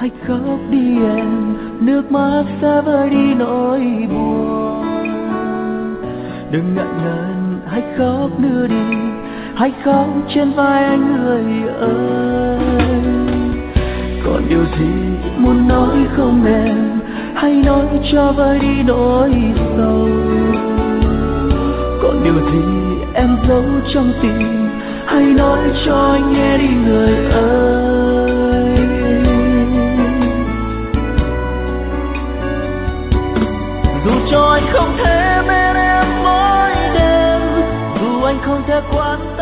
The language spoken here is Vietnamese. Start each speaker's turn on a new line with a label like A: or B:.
A: hãy khóc đi em, nước mắt sẽ vơi đi nỗi buồn. Đừng ngại ngần, hãy khóc nữa đi, hãy khóc trên vai anh người ơi. Còn điều gì muốn nói không em, hãy nói cho vơi đi nỗi sầu. Còn điều gì em giấu trong tim, hãy nói cho anh nghe đi người ơi. Dù cho anh không thể bên em mỗi đêm, dù anh không thể quan